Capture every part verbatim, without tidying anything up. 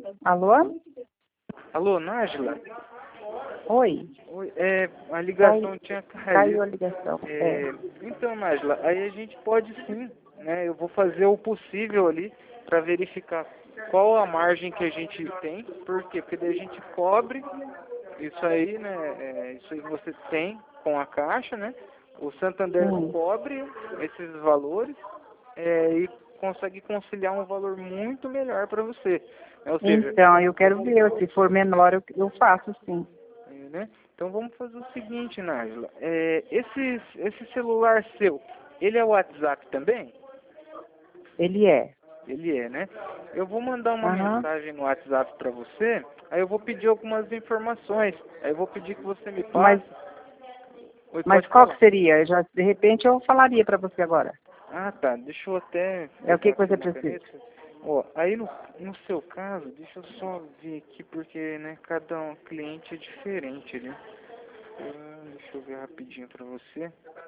Alô? Alô, Nájila? Oi. Oi, é, a ligação Cai- tinha caído. Caiu a ligação. É, É. então, Nájila, aí a gente pode sim, né? Eu vou fazer o possível ali para verificar qual a margem que a gente tem. Por quê? Porque daí a gente cobre isso aí, né? É, isso aí que você tem com a Caixa, né? O Santander Hum. cobre esses valores é, e consegue conciliar um valor muito melhor para você. Ou seja, Então, eu quero ver. Se for menor, eu, eu faço sim. é, né? Então vamos fazer o seguinte, Nájila. É, esse, esse celular seu, ele é o WhatsApp também? Ele é. Ele é, né? Eu vou mandar uma Aham. mensagem no WhatsApp para você, aí eu vou pedir algumas informações, aí eu vou pedir que você me Mas, passe. Oi, mas pode qual falar. que seria? Eu já, de repente eu falaria para você agora. Ah, tá. Deixa eu até É o pegar que, que aqui você uma precisa? caneta. Ó, aí no, no seu caso, deixa eu só ver aqui, porque, né, cada um cliente é diferente, né? Ah, deixa eu ver rapidinho pra você.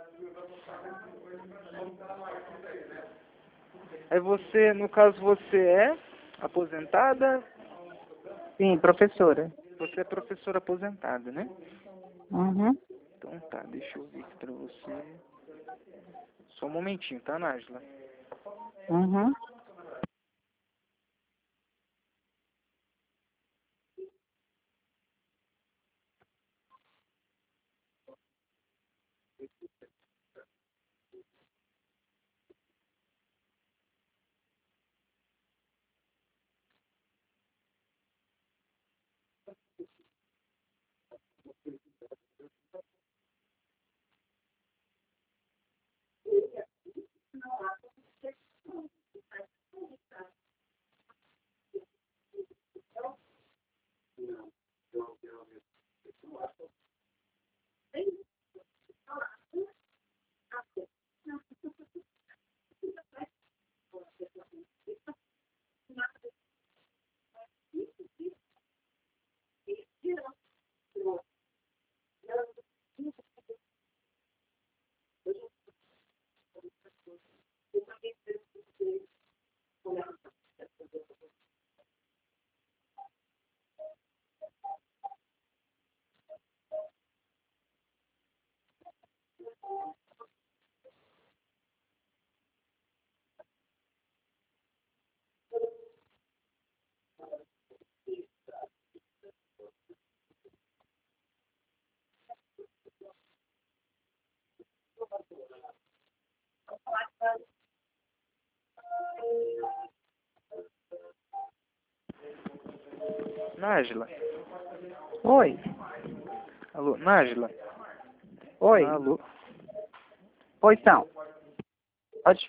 Aí você, no caso, você é aposentada, Sim, professora. você é professora aposentada, né? Uhum. Então tá, deixa eu ver aqui pra você. Só um momentinho, tá, Nájila? Uhum. Nájila? Oi. Alô, Nájila? Oi. Alô? Pois não. Pode